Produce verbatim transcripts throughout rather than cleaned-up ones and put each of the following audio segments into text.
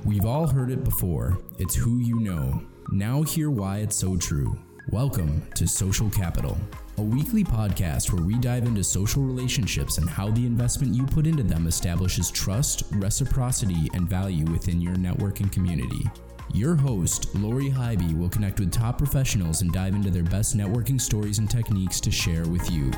We've all heard it before. It's who you know. Now hear why it's so true. Welcome to Social Capital, a weekly podcast where we dive into social relationships and how the investment you put into them establishes trust, reciprocity, and value within your networking community. Your host, Lori Hybe, will connect with top professionals and dive into their best networking stories and techniques to share with you.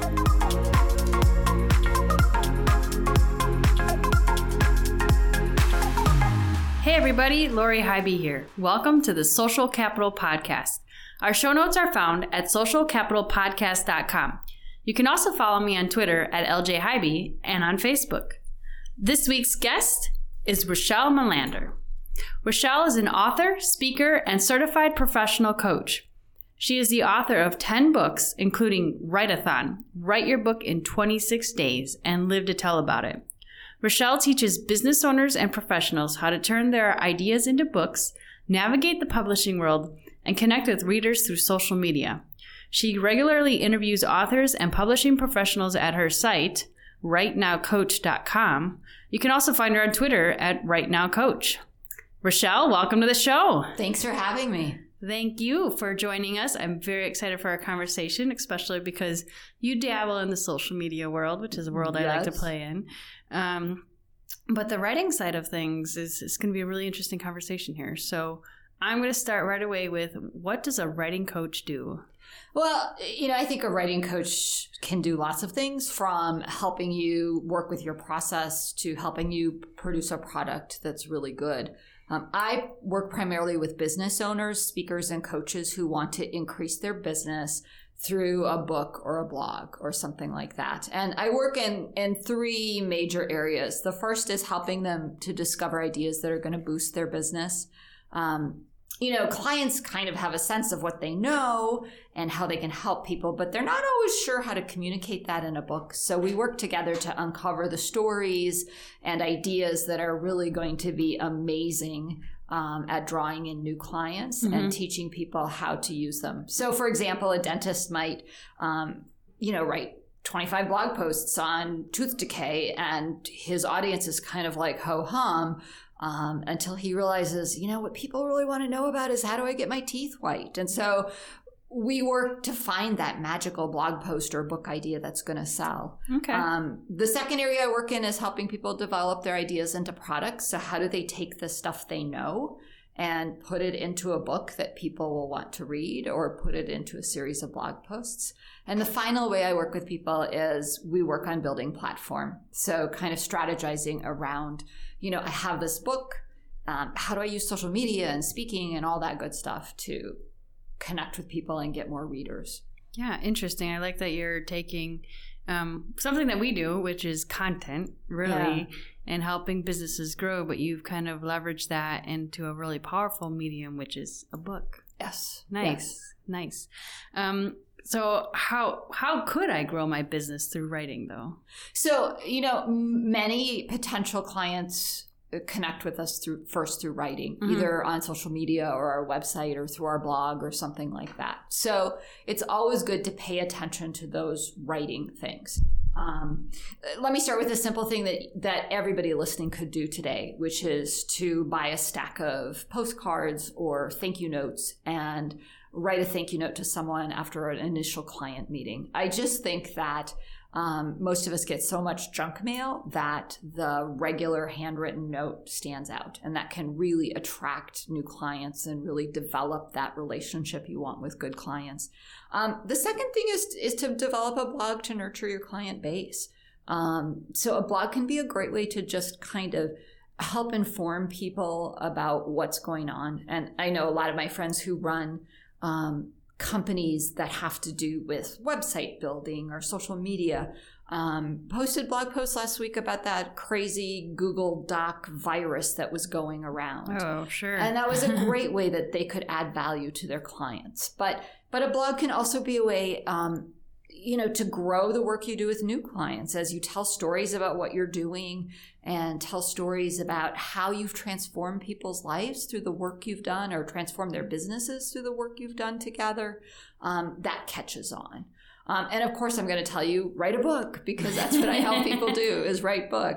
Hey everybody, Lori Hybe here. Welcome to the Social Capital Podcast. Our show notes are found at social capital podcast dot com. You can also follow me on Twitter at L J Hybe and on Facebook. This week's guest is Rochelle Melander. Rochelle is an author, speaker, and certified professional coach. She is the author of ten books, including Write-a-thon, Write Your Book in twenty-six days, and Live to Tell About It. Rochelle teaches business owners and professionals how to turn their ideas into books, navigate the publishing world, and connect with readers through social media. She regularly interviews authors and publishing professionals at her site, write now coach dot com. You can also find her on Twitter at write now coach. Rochelle, welcome to the show. Thanks for having me. Thank you for joining us. I'm very excited for our conversation, especially because you dabble in the social media world, which is a world yes. I like to play in. Um, but the writing side of things is, is going to be a really interesting conversation here. So I'm going to start right away with, what does a writing coach do? Well, you know, I think a writing coach can do lots of things, from helping you work with your process to helping you produce a product that's really good. Um, I work primarily with business owners, speakers, and coaches who want to increase their business through a book or a blog or something like that. And I work in, in three major areas. The first is helping them to discover ideas that are going to boost their business. Um, you know, clients kind of have a sense of what they know and how they can help people, but they're not always sure how to communicate that in a book. So we work together to uncover the stories and ideas that are really going to be amazing um, at drawing in new clients mm-hmm. and teaching people how to use them. So, for example, a dentist might, um, you know, write twenty-five blog posts on tooth decay, and his audience is kind of like ho-hum. Um, until he realizes, you know, what people really want to know about is, how do I get my teeth white? And so we work to find that magical blog post or book idea that's going to sell. Okay. Um, the second area I work in is helping people develop their ideas into products. So how do they take the stuff they know and put it into a book that people will want to read, or put it into a series of blog posts? And the final way I work with people is we work on building platform. So kind of strategizing around, you know, I have this book. Um, how do I use social media and speaking and all that good stuff to connect with people and get more readers? Yeah, interesting. I like that you're taking um, something that we do, which is content, really, yeah. and helping businesses grow, but you've kind of leveraged that into a really powerful medium, which is a book. Yes. Nice. Yes. Nice. Um, so how how could I grow my business through writing, though? So, you know, many potential clients connect with us through first through writing, mm-hmm. either on social media or our website or through our blog or something like that. So it's always good to pay attention to those writing things. Um, let me start with a simple thing that, that everybody listening could do today, which is to buy a stack of postcards or thank you notes and write a thank you note to someone after an initial client meeting. I just think that um, most of us get so much junk mail that the regular handwritten note stands out, and that can really attract new clients and really develop that relationship you want with good clients. Um, the second thing is, is to develop a blog to nurture your client base. Um, so a blog can be a great way to just kind of help inform people about what's going on. And I know a lot of my friends who run um, companies that have to do with website building or social media um, posted blog posts last week about that crazy Google Doc virus that was going around. Oh, sure. And that was a great way that they could add value to their clients. But but a blog can also be a way um, you know, to grow the work you do with new clients as you tell stories about what you're doing and tell stories about how you've transformed people's lives through the work you've done, or transformed their businesses through the work you've done together. Um, that catches on. Um, and of course, I'm going to tell you, write a book, because that's what I help people do, is write books.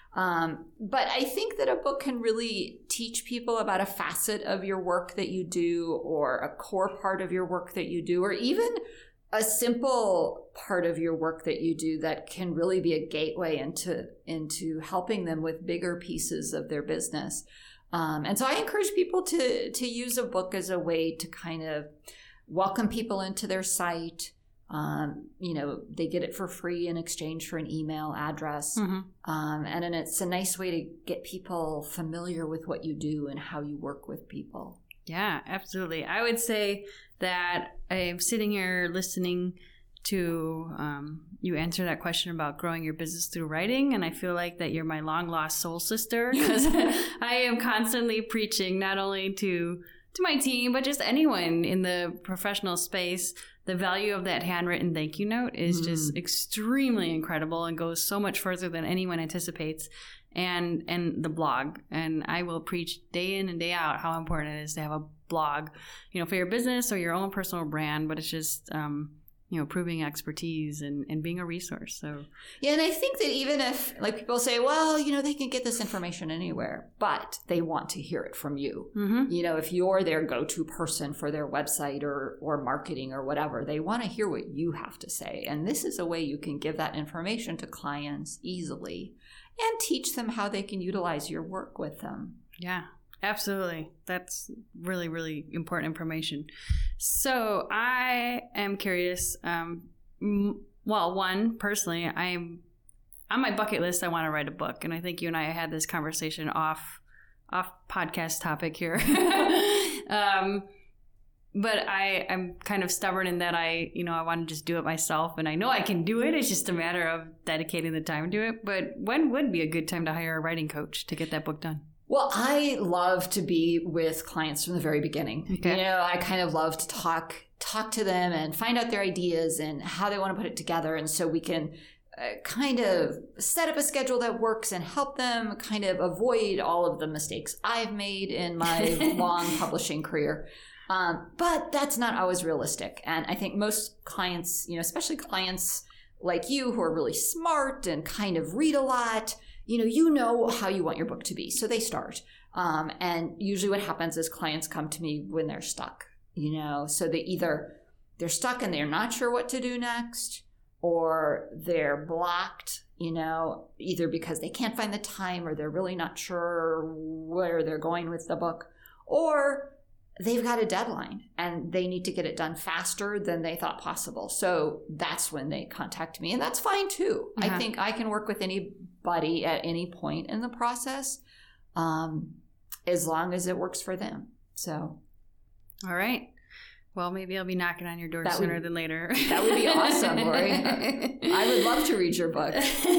Um, but I think that a book can really teach people about a facet of your work that you do, or a core part of your work that you do, or even a simple part of your work that you do that can really be a gateway into, into helping them with bigger pieces of their business. Um, and so I encourage people to, to use a book as a way to kind of welcome people into their site. Um, you know, they get it for free in exchange for an email address. Mm-hmm. Um, and then it's a nice way to get people familiar with what you do and how you work with people. Yeah, absolutely. I would say that I'm sitting here listening to um, you answer that question about growing your business through writing. And I feel like that you're my long lost soul sister, because I am constantly preaching not only to to my team, but just anyone in the professional space. The value of that handwritten thank you note is mm. just extremely incredible and goes so much further than anyone anticipates. And and the blog. And I will preach day in and day out how important it is to have a blog, you know, for your business or your own personal brand. But it's just, um, you know, proving expertise and, and being a resource. So yeah, and I think that even if, like, people say, well, you know, they can get this information anywhere, but they want to hear it from you. Mm-hmm. You know, if you're their go-to person for their website or or marketing or whatever, they want to hear what you have to say. And this is a way you can give that information to clients easily and teach them how they can utilize your work with them. Yeah, absolutely. That's really, really important information. So I am curious. Um, well, one, personally, I'm on my bucket list. I want to write a book. And I think you and I had this conversation off, off podcast topic here. um, But I, I'm kind of stubborn in that I, you know, I want to just do it myself. And I know I can do it. It's just a matter of dedicating the time to it. But when would be a good time to hire a writing coach to get that book done? Well, I love to be with clients from the very beginning. Okay. You know, I kind of love to talk talk to them and find out their ideas and how they want to put it together. And so we can uh, kind of set up a schedule that works and help them kind of avoid all of the mistakes I've made in my long publishing career. Um, but that's not always realistic. And I think most clients, you know, especially clients like you who are really smart and kind of read a lot, you know, you know how you want your book to be. So they start. Um, and usually what happens is clients come to me when they're stuck, you know, so they either they're stuck and they're not sure what to do next, or they're blocked, you know, either because they can't find the time or they're really not sure where they're going with the book, or they've got a deadline and they need to get it done faster than they thought possible. So that's when they contact me, and that's fine too. Uh-huh. I think I can work with anybody at any point in the process, um, as long as it works for them. So. All right. Well, maybe I'll be knocking on your door that sooner would, than later. That would be awesome, Lori. I would love to read your book.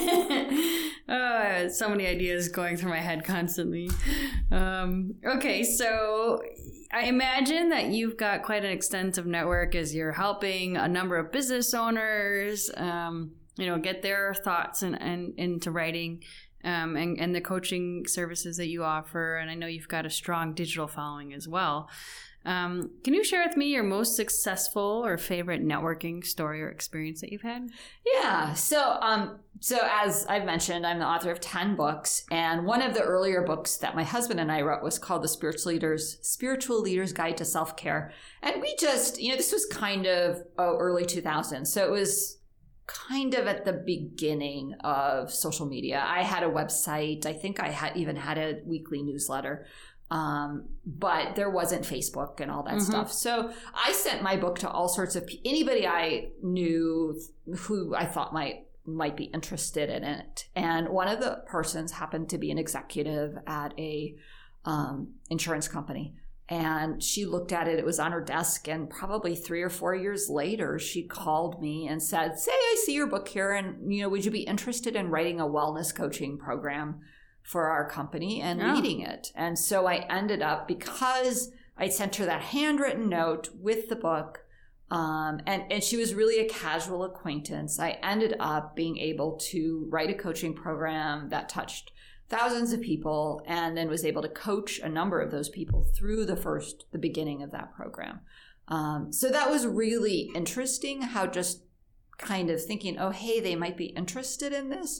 Oh, so many ideas going through my head constantly. Um, okay, so I imagine that you've got quite an extensive network as you're helping a number of business owners, um, you know, get their thoughts and, and into writing, um, and, and the coaching services that you offer. And I know you've got a strong digital following as well. Um, can you share with me your most successful or favorite networking story or experience that you've had? Yeah. So, um, so as I've mentioned, I'm the author of ten books, and one of the earlier books that my husband and I wrote was called The Spiritual Leaders, Spiritual Leaders Guide to Self-Care. And we just, you know, this was kind of oh, early two thousands. So it was kind of at the beginning of social media. I had a website. I think I had even had a weekly newsletter. Um, but there wasn't Facebook and all that mm-hmm. stuff. So I sent my book to all sorts of pe- anybody I knew who I thought might might be interested in it. And one of the persons happened to be an executive at a um, insurance company. And she looked at it. It was on her desk. And probably three or four years later, she called me and said, "Say, I see your book here. And, you know, would you be interested in writing a wellness coaching program for our company and yeah. leading it?" And so I ended up, because I sent her that handwritten note with the book, um, and, and she was really a casual acquaintance, I ended up being able to write a coaching program that touched thousands of people, and then was able to coach a number of those people through the first, the beginning of that program. Um, so that was really interesting, how just kind of thinking, oh, hey, they might be interested in this,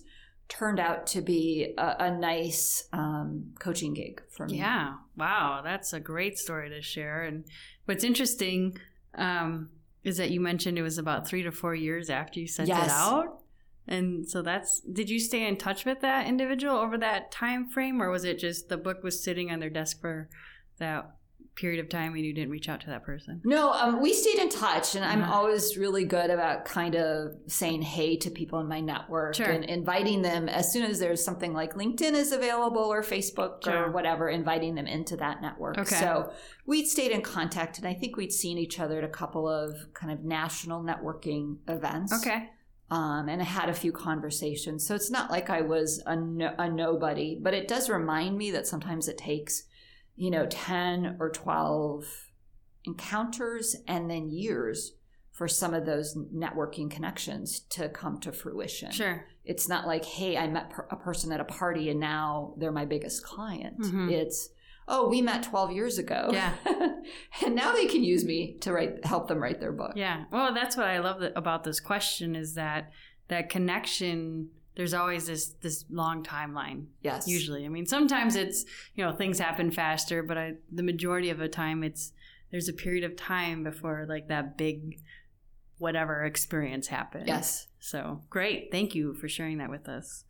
turned out to be a, a nice um, coaching gig for me. Yeah. Wow. That's a great story to share. And what's interesting um, is that you mentioned it was about three to four years after you sent Yes. it out. And so that's, did you stay in touch with that individual over that time frame, or was it just the book was sitting on their desk for that period of time and you didn't reach out to that person? No, um, we stayed in touch, and I'm Uh-huh. always really good about kind of saying hey to people in my network Sure. and inviting them as soon as there's something like LinkedIn is available or Facebook Sure. or whatever, inviting them into that network. Okay. So we'd stayed in contact, and I think we'd seen each other at a couple of kind of national networking events. Okay. Um, and I had a few conversations. So it's not like I was a, no, a nobody, but it does remind me that sometimes it takes, you know, ten or twelve encounters and then years for some of those networking connections to come to fruition. Sure. It's not like, hey, I met per- a person at a party and now they're my biggest client. Mhm. It's, oh, we met twelve years ago. Yeah. And now they can use me to write, help them write their book. Yeah. Well, that's what I love about this question is that that connection, there's always this this long timeline. Yes. Usually. I mean, sometimes it's, you know, things happen faster, but I, the majority of the time it's, there's a period of time before like that big whatever experience happens. Yes. So great. Thank you for sharing that with us.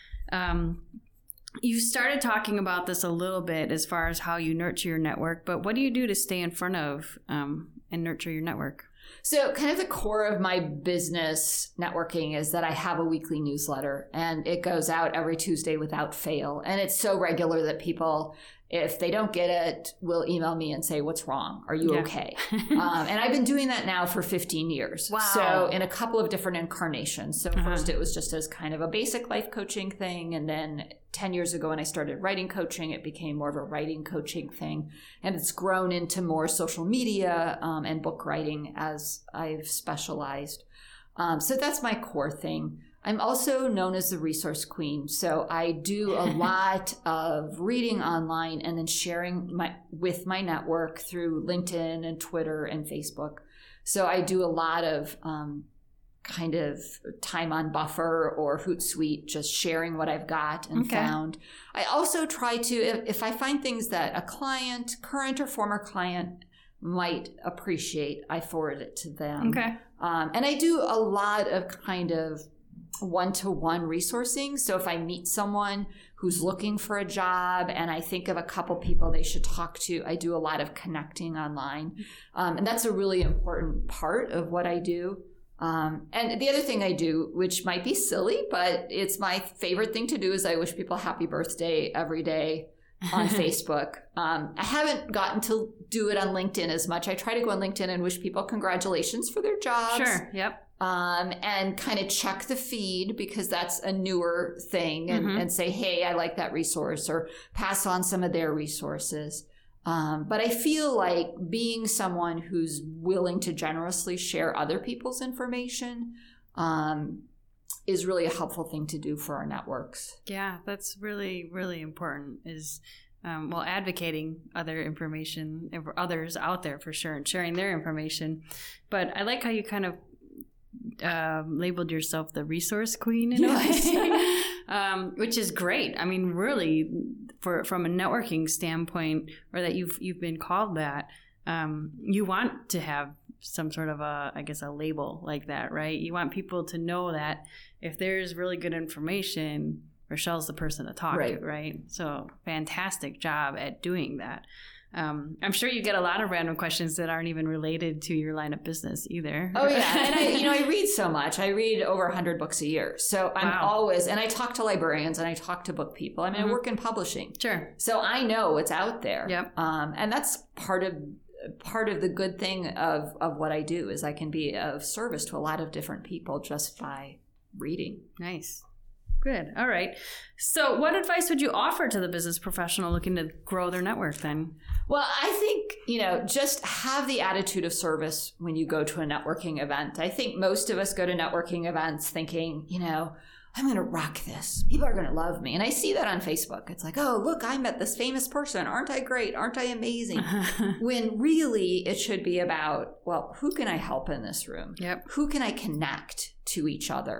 Um, you started talking about this a little bit as far as how you nurture your network, but what do you do to stay in front of um, and nurture your network? So kind of the core of my business networking is that I have a weekly newsletter, and it goes out every Tuesday without fail. And it's so regular that people, if they don't get it, will email me and say, what's wrong? Are you Yeah. okay? um, and I've been doing that now for fifteen years. Wow. So in a couple of different incarnations. So Uh-huh. first it was just as kind of a basic life coaching thing. And then ten years ago when I started writing coaching, it became more of a writing coaching thing. And it's grown into more social media um, and book writing as I've specialized. Um, so that's my core thing. I'm also known as the resource queen. So I do a lot of reading online and then sharing my with my network through LinkedIn and Twitter and Facebook. So I do a lot of um, kind of time on Buffer or Hootsuite, just sharing what I've got and Okay. found. I also try to, if, if I find things that a client, current or former client, might appreciate, I forward it to them. Okay. Um, and I do a lot of kind of one-to-one resourcing. So if I meet someone who's looking for a job and I think of a couple people they should talk to, I do a lot of connecting online. Um, and that's a really important part of what I do. Um, and the other thing I do, which might be silly, but it's my favorite thing to do, is I wish people happy birthday every day on Facebook. Um, I haven't gotten to do it on LinkedIn as much. I try to go on LinkedIn and wish people congratulations for their jobs. Sure. Yep. Um, and kind of check the feed because that's a newer thing, and, Mhm. and say, hey, I like that resource, or pass on some of their resources. Um, but I feel like being someone who's willing to generously share other people's information um, is really a helpful thing to do for our networks. Yeah, that's really, really important is, um, well, advocating other information for others out there for sure and sharing their information. But I like how you kind of um, labeled yourself the resource queen in Yes. a way, um, which is great. I mean, really, for from a networking standpoint, or that you've you've been called that, um, you want to have some sort of a, I guess, a label like that, right? You want people to know that if there's really good information, Rochelle's the person to talk Right. to, right? So fantastic job at doing that. Um, I'm sure you get a lot of random questions that aren't even related to your line of business either. Oh yeah, and I, you know, I read so much. I read over a hundred books a year, so I'm Wow. always, and I talk to librarians and I talk to book people. I mean, Mhm. I work in publishing, Sure. so I know what's out there. Yep. Um, and that's part of part of the good thing of of what I do is I can be of service to a lot of different people just by reading. Nice. Good. All right. So what advice would you offer to the business professional looking to grow their network then? Well, I think, you know, just have the attitude of service when you go to a networking event. I think most of us go to networking events thinking, you know, I'm going to rock this. People are going to love me. And I see that on Facebook. It's like, oh, look, I met this famous person. Aren't I great? Aren't I amazing? When really it should be about, well, who can I help in this room? Yep. Who can I connect to each other?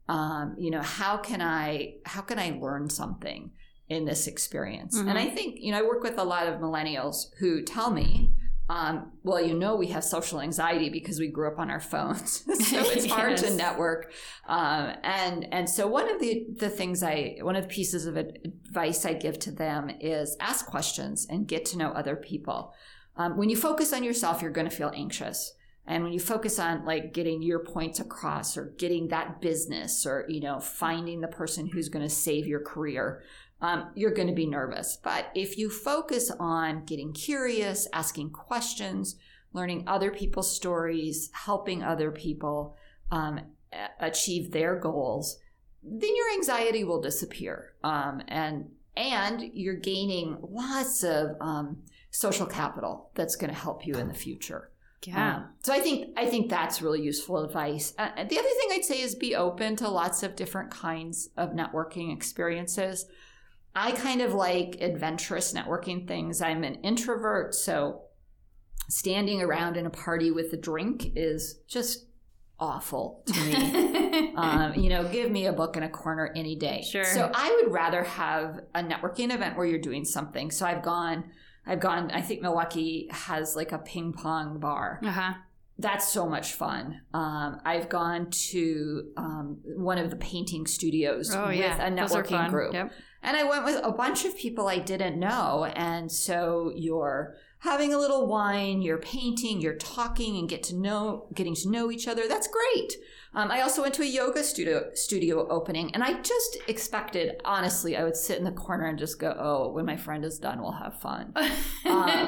Um, you know, how can I, how can I learn something in this experience? Mm-hmm. And I think, you know, I work with a lot of millennials who tell me, um, well, you know, we have social anxiety because we grew up on our phones. So it's hard yes. to network. Um, and, and so one of the, the things I, one of the pieces of advice I give to them is ask questions and get to know other people. Um, when you focus on yourself, you're going to feel anxious. And when you focus on like getting your points across or getting that business or, you know, finding the person who's going to save your career, um, you're going to be nervous. But if you focus on getting curious, asking questions, learning other people's stories, helping other people um, achieve their goals, then your anxiety will disappear. Um, and, and you're gaining lots of um, social capital that's going to help you in the future. Yeah. Um, so I think I think that's really useful advice. Uh, the other thing I'd say is be open to lots of different kinds of networking experiences. I kind of like adventurous networking things. I'm an introvert, so standing around in a party with a drink is just awful to me. um, you know, give me a book in a corner any day. Sure. So I would rather have a networking event where you're doing something. So I've gone... I've gone, I think Milwaukee has like a ping pong bar. Uh-huh. That's so much fun. Um, I've gone to um, one of the painting studios oh, with yeah. a networking group. Yep. And I went with a bunch of people I didn't know. And so you're having a little wine, you're painting, you're talking and get to know, getting to know each other. That's great. Um, I also went to a yoga studio studio opening, and I just expected, honestly, I would sit in the corner and just go, oh, when my friend is done, we'll have fun. um, and, and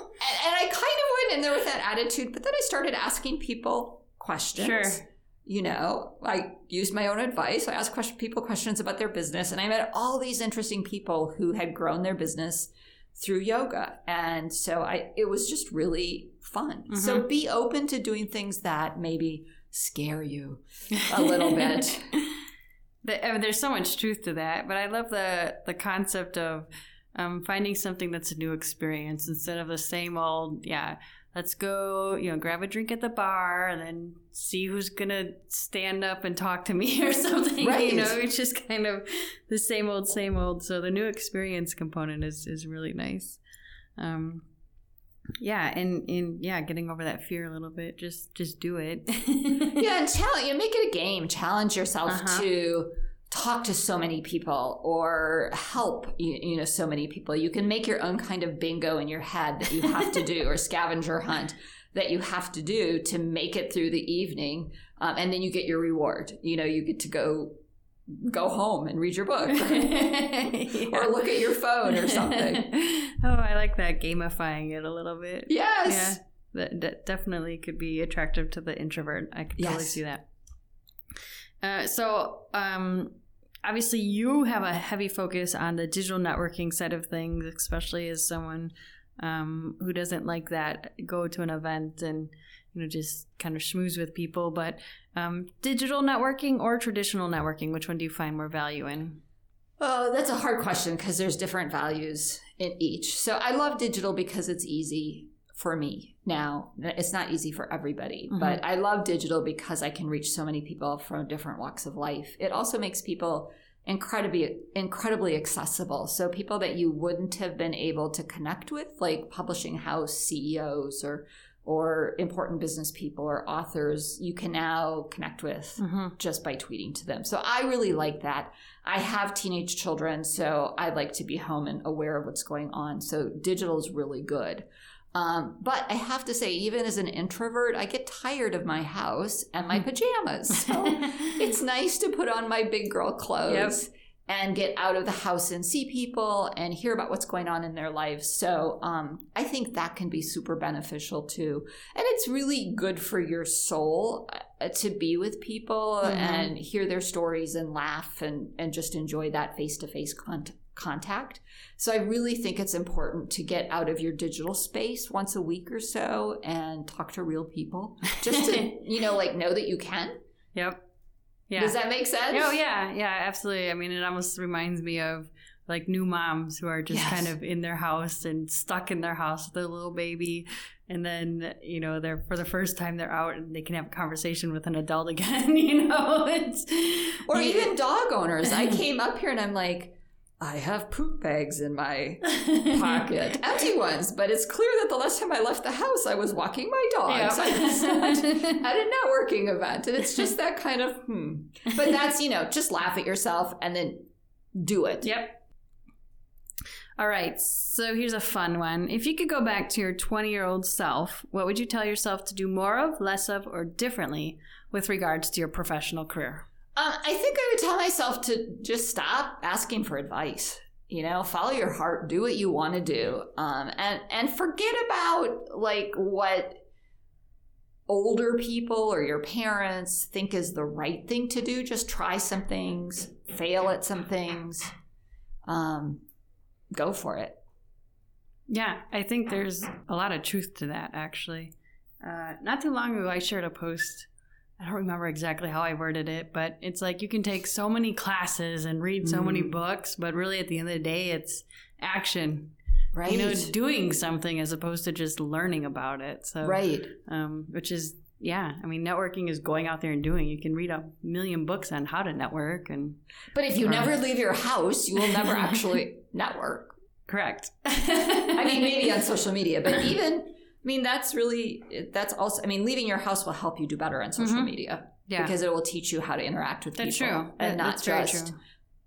I kind of went in there with that attitude, but then I started asking people questions. Sure. You know, I used my own advice. I asked question, people questions about their business, and I met all these interesting people who had grown their business through yoga. And so I, it was just really fun. Mm-hmm. So be open to doing things that maybe scare you a little bit. the, I mean, there's so much truth to that, but I love the the concept of um, finding something that's a new experience instead of the same old, yeah, let's go, you know, grab a drink at the bar and then see who's going to stand up and talk to me or something. Right. You know, it's just kind of the same old, same old. So the new experience component is, is really nice. Um, Yeah, and, and yeah, getting over that fear a little bit. Just just do it. yeah, and challenge, you know, make it a game. Challenge yourself uh-huh. to talk to so many people or help you, you know so many people. You can make your own kind of bingo in your head that you have to do, or scavenger hunt that you have to do to make it through the evening, um, and then you get your reward. You know, you get to go. Go home and read your book, yeah. or look at your phone or something. Oh, I like that, gamifying it a little bit. Yes, yeah, that, that definitely could be attractive to the introvert. I could totally yes. see that. Uh, so, um, obviously, you have a heavy focus on the digital networking side of things, especially as someone um, who doesn't like that. Go to an event and you know just kind of schmooze with people, but. Um, digital networking or traditional networking, which one do you find more value in? Oh, that's a hard question because there's different values in each. So I love digital because it's easy for me now. It's not easy for everybody, mm-hmm. but I love digital because I can reach so many people from different walks of life. It also makes people incredibly, incredibly accessible. So people that you wouldn't have been able to connect with, like publishing house C E Os or or important business people or authors, you can now connect with mm-hmm. just by tweeting to them. So I really like that. I have teenage children, so I like to be home and aware of what's going on. So digital is really good. Um, but I have to say, even as an introvert, I get tired of my house and my pajamas. So it's nice to put on my big girl clothes. Yep. And get out of the house and see people and hear about what's going on in their lives. So um, I think that can be super beneficial too. And it's really good for your soul uh, to be with people mm-hmm. and hear their stories and laugh and, and just enjoy that face-to-face con- contact. So I really think it's important to get out of your digital space once a week or so and talk to real people. Just to, you know, like know that you can. Yep. Yeah. Does that make sense? Oh, yeah. Yeah, absolutely. I mean, it almost reminds me of like new moms who are just yes. kind of in their house and stuck in their house with their little baby And then, you know, they're for the first time they're out and they can have a conversation with an adult again, you know. It's, or even dog owners. I came up here and I'm like, I have poop bags in my pocket, empty ones, but it's clear that the last time I left the house, I was walking my dogs. Yep. I was at, at a networking event, and it's just that kind of, hmm. But that's, you know, just laugh at yourself and then do it. Yep. All right, so here's a fun one. If you could go back to your twenty-year-old self, what would you tell yourself to do more of, less of, or differently with regards to your professional career? Um, I think I would tell myself to just stop asking for advice. You know, follow your heart, do what you want to do, um, and and forget about like what older people or your parents think is the right thing to do. Just try some things, fail at some things. Um, Go for it. Yeah, I think there's a lot of truth to that, actually. Uh, not too long ago, I shared a post. I don't remember exactly how I worded it, but it's like you can take so many classes and read so mm. many books, but really at the end of the day, it's action. Right. You know, doing something as opposed to just learning about it. So, right. Um, which is, yeah, I mean, networking is going out there and doing. You can read a million books on how to network. and. But if you or, never leave your house, you will never actually network. Correct. I mean, maybe on social media, but even, I mean, that's really, that's also, I mean, leaving your house will help you do better on social mm-hmm. media. Yeah. Because it will teach you how to interact with that's people. True. And that's not very just, true.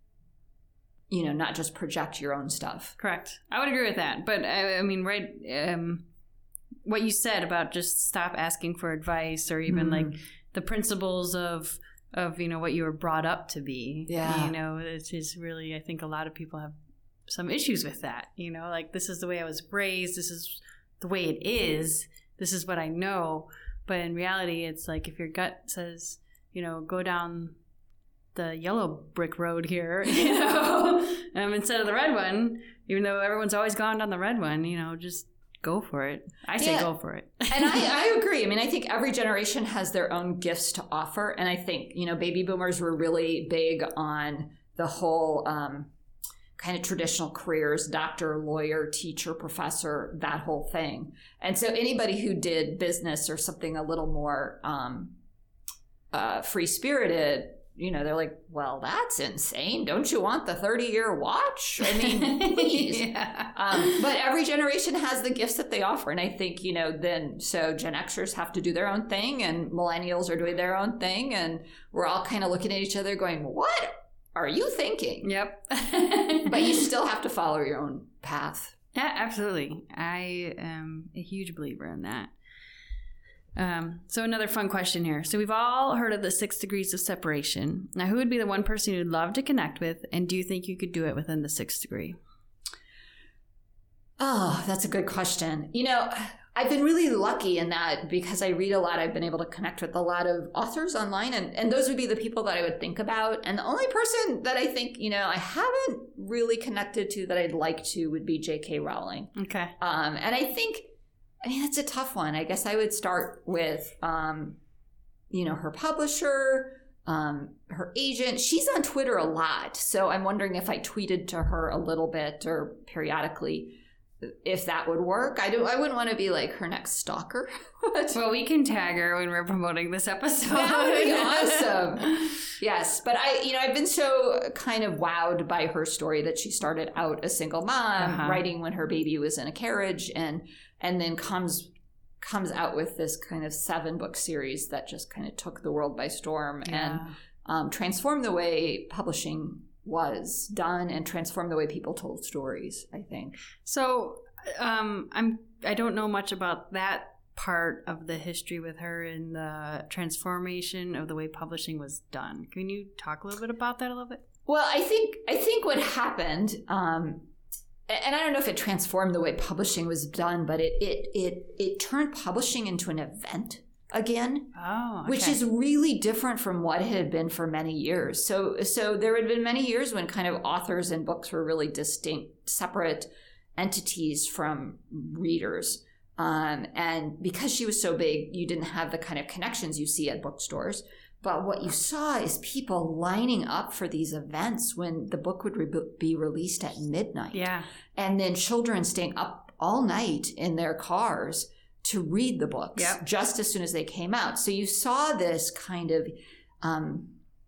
you know, not just project your own stuff. Correct. I would agree with that. But I, I mean, right, um, what you said about just stop asking for advice or even mm. like the principles of, of, you know, what you were brought up to be. Yeah. You know, it is really, I think a lot of people have some issues with that. You know, like this is the way I was raised. This is the way it is. This is what I know. But in reality, it's like if your gut says, you know, go down the yellow brick road here, you know, um, instead of the red one, even though everyone's always gone down the red one, you know, just go for it. I say yeah. go for it. And I, I agree. I mean, I think every generation has their own gifts to offer. And I think, you know, baby boomers were really big on the whole um, kind of traditional careers, doctor, lawyer, teacher, professor, that whole thing. And so anybody who did business or something a little more um, uh, free-spirited, you know, they're like, well, that's insane. Don't you want the thirty-year watch? I mean, please. yeah. um, but every generation has the gifts that they offer. And I think, you know, then, so Gen Xers have to do their own thing and millennials are doing their own thing. And we're all kind of looking at each other going, what are you thinking? Yep. But you still have to follow your own path. Yeah, absolutely. I am a huge believer in that. Um, so another fun question here. So we've all heard of the six degrees of separation. Now, who would be the one person you'd love to connect with? And do you think you could do it within the sixth degree? Oh, that's a good question. You know, I've been really lucky in that because I read a lot. I've been able to connect with a lot of authors online, and, and those would be the people that I would think about. And the only person that I think, you know, I haven't really connected to that I'd like to would be J K Rowling. Okay. Um, and I think, I mean, that's a tough one. I guess I would start with, um, you know, her publisher, um, her agent. She's on Twitter a lot. So I'm wondering if I tweeted to her a little bit or periodically, if that would work. I don't, I wouldn't want to be like her next stalker. Well, we can tag her when we're promoting this episode. That would be awesome. Yes. But I, you know, I've been so kind of wowed by her story that she started out a single mom, uh-huh. writing when her baby was in a carriage, and and then comes comes out with this kind of seven book series that just kind of took the world by storm yeah. and um, transformed the way publishing was done and transformed the way people told stories, I think. So um, I'm I don't know much about that part of the history with her and the transformation of the way publishing was done. Can you talk a little bit about that a little bit? Well, I think I think what happened. Um, And I don't know if it transformed the way publishing was done, but it it it it turned publishing into an event again, oh, okay. which is really different from what it had been for many years. So so there had been many years when kind of authors and books were really distinct, separate entities from readers. Um, and because she was so big, you didn't have the kind of connections you see at bookstores. But what you saw is people lining up for these events when the book would re- be released at midnight. Yeah. And then children staying up all night in their cars to read the books Yep. just as soon as they came out. So you saw this kind of um,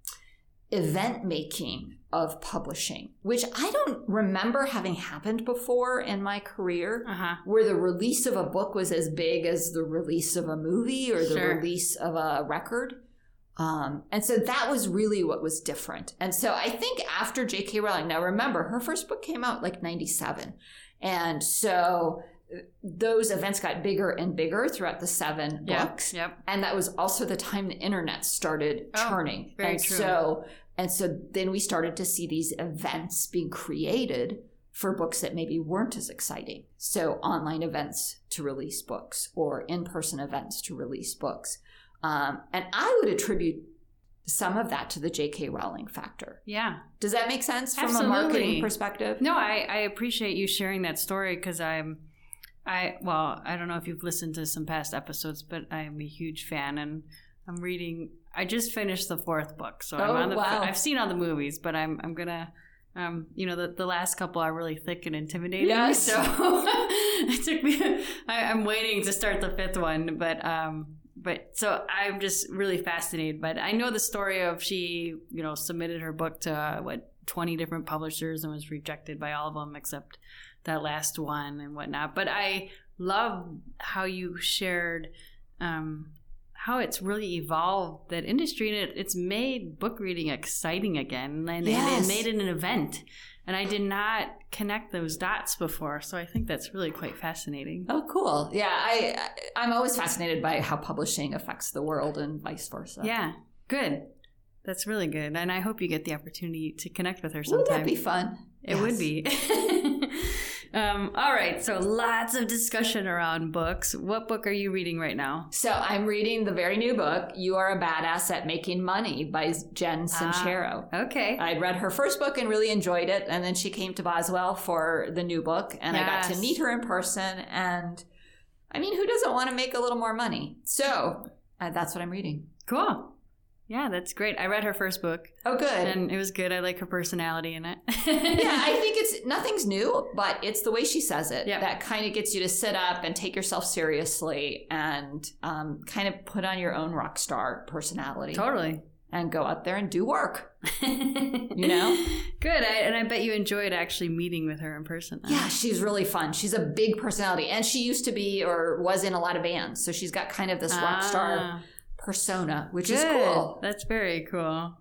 event making of publishing, which I don't remember having happened before in my career, Uh-huh. where the release of a book was as big as the release of a movie or the Sure. release of a record. Um, and so that was really what was different. And so I think after J K Rowling, now remember, her first book came out like ninety-seven. And so those events got bigger and bigger throughout the seven Yep. books. Yep. And that was also the time the internet started Oh, churning. very and true. so and so then we started to see these events being created for books that maybe weren't as exciting. So online events to release books or in-person events to release books. Um, and I would attribute some of that to the J K Rowling factor. Yeah. Does that make sense from Absolutely. a marketing perspective? No, I, I appreciate you sharing that story because I'm, I well, I don't know if you've listened to some past episodes, but I am a huge fan, and I'm reading. I just finished the fourth book, so I'm Oh, on the. wow. I've seen all the movies, but I'm I'm gonna. Um, you know, the, the last couple are really thick and intimidating. Yes. So it took me. I, I'm waiting to start the fifth one, but um, but so I'm just really fascinated. But I know the story of she, you know, submitted her book to uh, what twenty different publishers and was rejected by all of them except that last one and whatnot. But I love how you shared um, how it's really evolved that industry, and it, it's made book reading exciting again, and, Yes. and it made it an event. And I did not connect those dots before, so I think that's really quite fascinating. Oh, cool. Yeah, I, I- I'm always fascinated by how publishing affects the world and vice versa. Yeah, good. That's really good, and I hope you get the opportunity to connect with her Wouldn't sometime. that be fun? It Yes. would be. um, all right, so lots of discussion around books. What book are you reading right now? So I'm reading the very new book, You Are a Badass at Making Money by Jen Sincero. Ah, okay. I'd read her first book and really enjoyed it. And then she came to Boswell for the new book. And I got to Yes. meet her in person. And I mean, who doesn't want to make a little more money? So uh, that's what I'm reading. Cool. Yeah, that's great. I read her first book, Oh, good. and it was good. I like her personality in it. Yeah, I think it's nothing's new, but it's the way she says it Yeah. that kind of gets you to sit up and take yourself seriously and um, kind of put on your own rock star personality Totally. and go out there and do work. You know? Good. I, and I bet you enjoyed actually meeting with her in person. then. Yeah, she's really fun. She's a big personality, and she used to be or was in a lot of bands, so she's got kind of this rock star Ah. persona, which Good. is cool. That's very cool.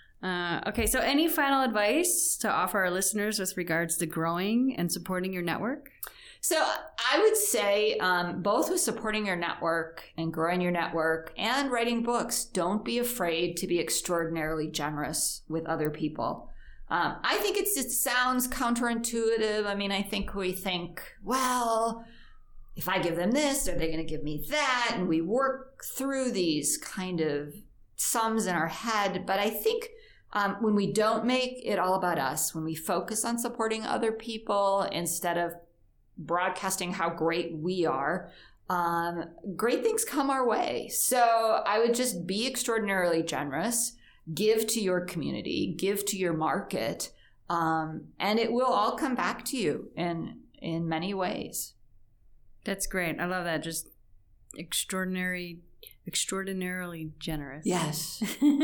Uh, okay, so any final advice to offer our listeners with regards to growing and supporting your network? So I would say um, both with supporting your network and growing your network and writing books, don't be afraid to be extraordinarily generous with other people. Um, I think it's, it sounds counterintuitive. I mean, I think we think, well, if I give them this, are they going to give me that? And we work through these kind of sums in our head. But I think um, when we don't make it all about us, when we focus on supporting other people instead of broadcasting how great we are, um, great things come our way. So I would just be extraordinarily generous, give to your community, give to your market, um, and it will all come back to you in in many ways. That's great. I love that. Just extraordinary, extraordinarily generous. Yes.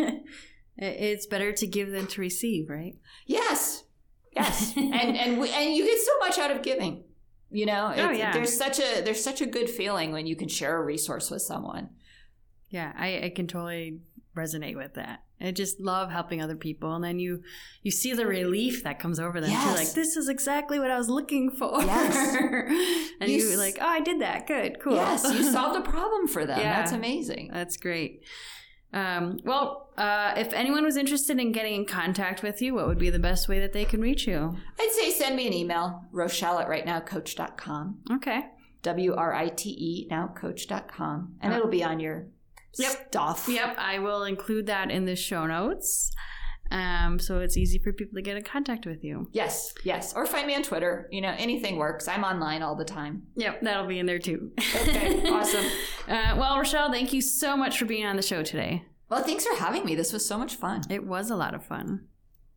It's better to give than to receive, right? Yes. Yes. and and we, and you get so much out of giving. You know, Oh, It's- yeah. there's such a there's such a good feeling when you can share a resource with someone. Yeah, I, I can totally resonate with that. I just love helping other people, and then you you see the relief that comes over them. Yes. You're like, this is exactly what I was looking for. Yes. and You you, s- are like, oh, I did that. Good, cool. Yes, you solved a problem for them. Yeah. That's amazing. That's great. Um, well, uh, if anyone was interested in getting in contact with you, what would be the best way that they can reach you? I'd say send me an email, Rochelle at right now coach dot com. Okay. W R I T E now coach dot com. And Uh, it'll be on your Yep. stuff. Yep, I will include that in the show notes. Um, so it's easy for people to get in contact with you. Yes, yes. Or find me on Twitter. You know, anything works. I'm online all the time. Yep, that'll be in there too. Okay, awesome. Uh, well, Rochelle, thank you so much for being on the show today. Well, thanks for having me. This was so much fun. It was a lot of fun.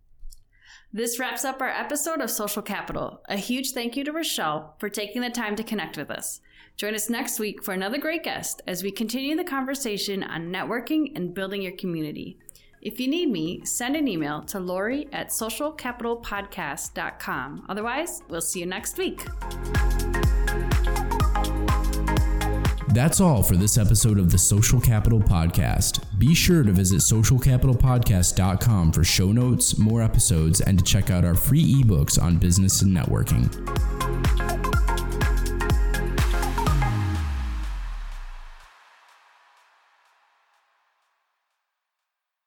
This wraps up our episode of Social Capital. A huge thank you to Rochelle for taking the time to connect with us. Join us next week for another great guest as we continue the conversation on networking and building your community. If you need me, send an email to Lori at social capital podcast dot com. Otherwise, we'll see you next week. That's all for this episode of the Social Capital Podcast. Be sure to visit social capital podcast dot com for show notes, more episodes, and to check out our free ebooks on business and networking.